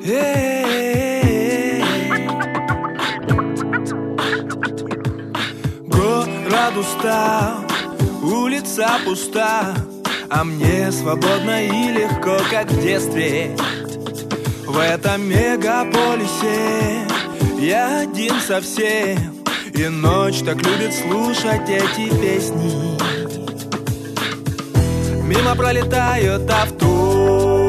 Город устал, улица пуста, а мне свободно и легко, как в детстве. В этом мегаполисе я один совсем, и ночь так любит слушать эти песни. Мимо пролетают авто,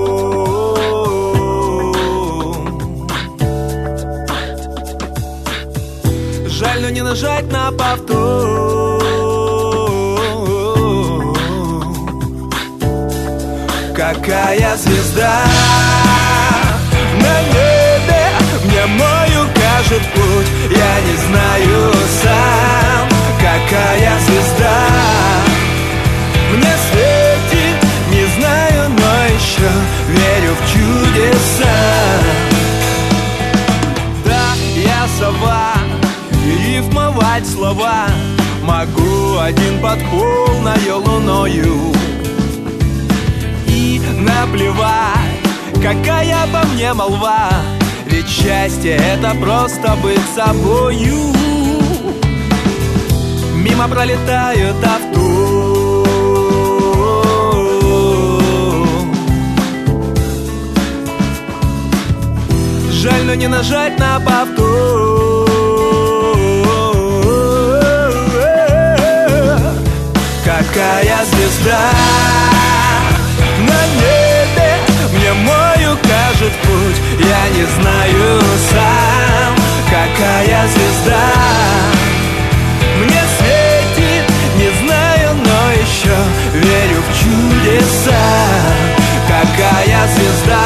жаль, но не нажать на повтор. Какая звезда на небе мне мой укажет путь, я не знаю сам. Какая звезда мне светит, не знаю, но еще верю в чудеса. Да, я сова, и рифмовать слова могу один под полною луною. И наплевать, какая обо мне молва, ведь счастье — это просто быть собою. Мимо пролетают авто, жаль, но не нажать на повтор. Какая звезда на небе мне мой укажет путь, я не знаю сам. Какая звезда мне светит, не знаю, но еще верю в чудеса. Какая звезда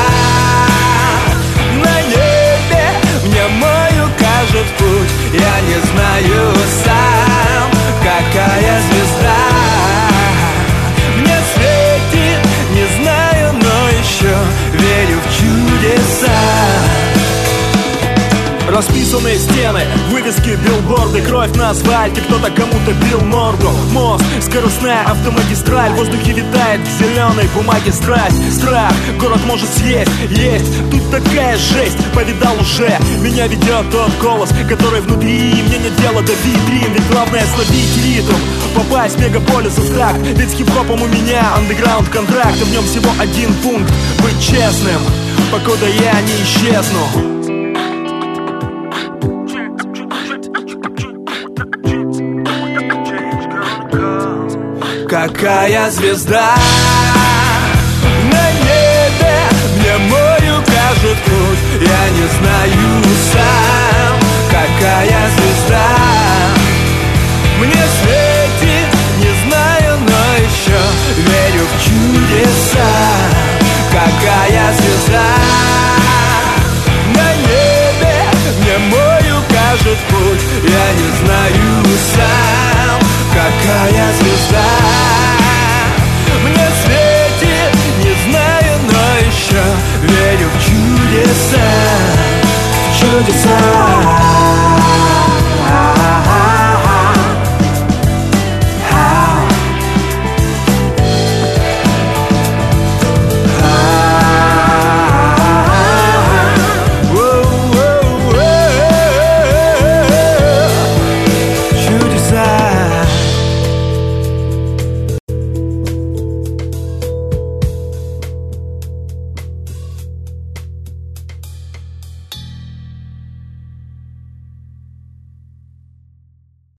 на небе мне мой укажет путь, я не знаю сам. Какая звезда мне светит, не знаю, но еще верю в чудеса. Расписанные стены, вывески, билборды, кровь на асфальте, кто-то кому-то бил морду. Мост, скоростная автомагистраль, в воздухе витает к зеленой бумаге страсть. Страх, город может съесть, есть, тут такая жесть. Повидал уже, меня ведет тот голос, который внутри, и мне нет дела до витрин. Ведь главное словить ритм, попасть в мегаполис в такт. Ведь с хип-хопом у меня андеграунд контракт, и в нем всего один пункт — быть честным, покуда я не исчезну. Какая звезда на небе мне мой укажет путь, я не знаю сам. Какая звезда мне светит, не знаю, но еще верю в чудеса. Какая звезда на небе мне мой укажет путь, я не знаю сам. Какая звезда мне светит, не знаю, но еще верю в чудеса, в чудеса.